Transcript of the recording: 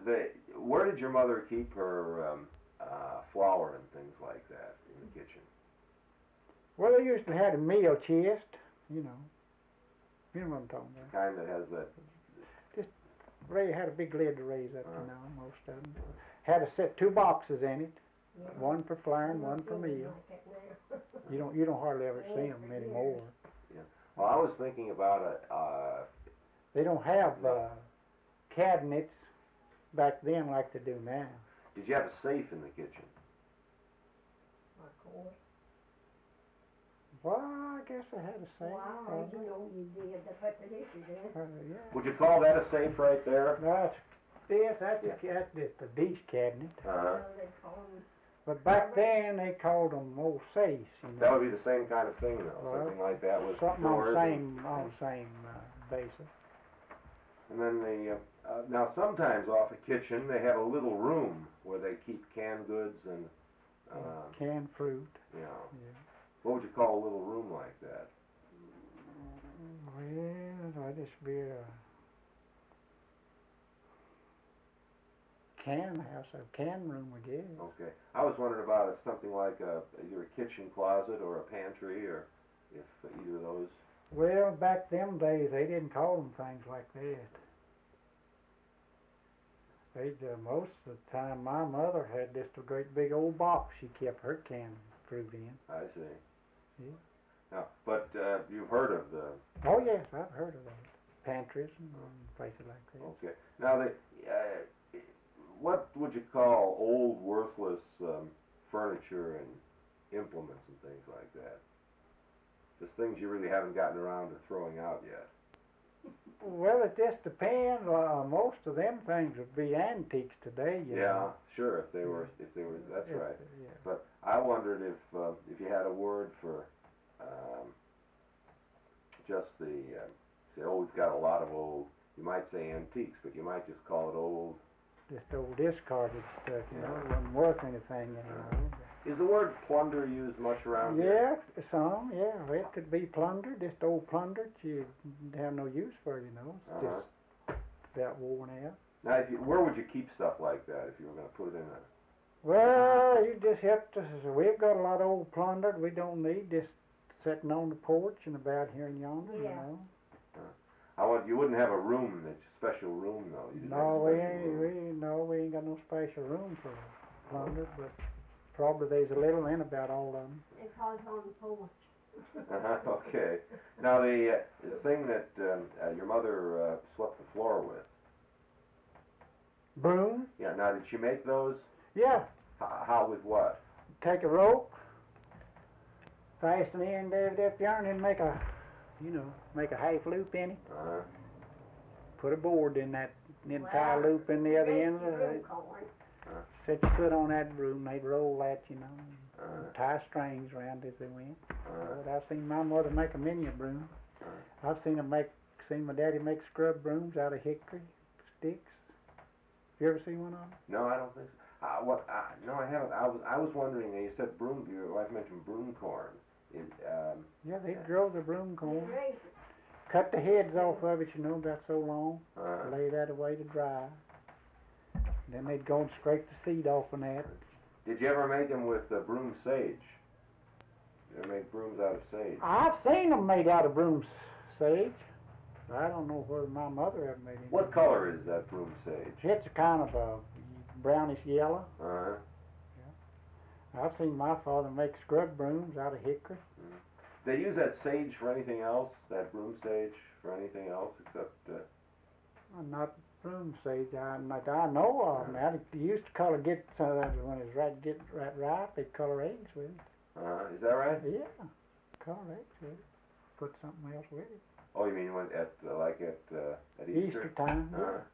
Where did your mother keep her flour and things like that in the kitchen? Well, they used to have a meal chest, you know. You know what I'm talking about. The kind that has that. Ray had a big lid to raise up, you know, most of them. Had to set 2 boxes in it, one for flour and one for meal. You don't hardly ever see them anymore. Yeah. Well, I was thinking about They don't have cabinets back then like they do now. did you have a safe in the kitchen? Of course. Well, I guess I had a safe. Wow, you know you did. They put the dishes in. Yeah. Would you call that a safe right there? That's the dish cabinet. Uh-huh. They call them. But back then they called them old safes. You know. That would be the same kind of thing, though. Well, something like that with something drawers. on the same basis. And then now sometimes off a kitchen they have a little room where they keep canned goods and Canned fruit. you know. Yeah. What would you call a little room like that? Well, I just be a can house, a can room, I guess. Okay. I was wondering about if something like either a kitchen closet or a pantry, or if either of those. Well, back them days they didn't call them things like that. They most of the time my mother had just a great big old box she kept her canned fruit in. I see. Yeah. Now, but you've heard of the. Oh yes, I've heard of that. Pantries and places like that. Okay. Now, what would you call old, worthless furniture and implements and things like that? Just things you really haven't gotten around to throwing out yet. Well, it just depends. Most of them things would be antiques today. You know. Sure. If they were, that's right. Yeah. But I wondered if you had a word for just say, oh, we've got a lot of old. You might say antiques, but you might just call it old. Just old discarded stuff, you know, it wasn't worth anything anymore. Is the word plunder used much around here? Yeah, some, yeah. It could be plunder, just old plunder that you have no use for, you know. It's just about worn out. Now, where would you keep stuff like that if you were going to put it in a... Well, you just have to, we've got a lot of old plunder we don't need, just sitting on the porch and about here and yonder, you know. You wouldn't have a room, that's a special room, though. You No, we ain't got no special room for plunder, but probably there's a little in about all of them. They call it on the porch. Okay. Now, the thing that your mother swept the floor with. Broom? Yeah, now, did she make those? Yeah. How, with what? Take a rope, fasten the end of it up yarn, and make a half loop in it. Put a board in that entire loop in the other end of it. Set your foot on that broom, they'd roll that, you know, and tie strings around as they went. But I've seen my mother make a mini broom. I've seen my daddy make scrub brooms out of hickory sticks. You ever seen one of them? No, I don't think so. No, I haven't. I was wondering. You said broom. Your wife mentioned broom corn. Yeah, they drove the broom corn. Cut the heads off of it, you know, about so long. Lay that away to dry. Then they'd go and scrape the seed off of that. Did you ever make them with broom sage? You ever make brooms out of sage? I've seen them made out of broom sage. I don't know whether my mother ever made any. What color is that broom sage? It's a kind of a brownish yellow. Uh-huh. Yeah. I've seen my father make scrub brooms out of hickory. They use that sage for anything else? That broom sage for anything else except? Not broom sage. I know of. Now they used to get when it's right ripe. They color eggs with it. Is that right? Yeah, color eggs with it. Put something else with it. Oh, you mean at Easter? Easter time. Yeah.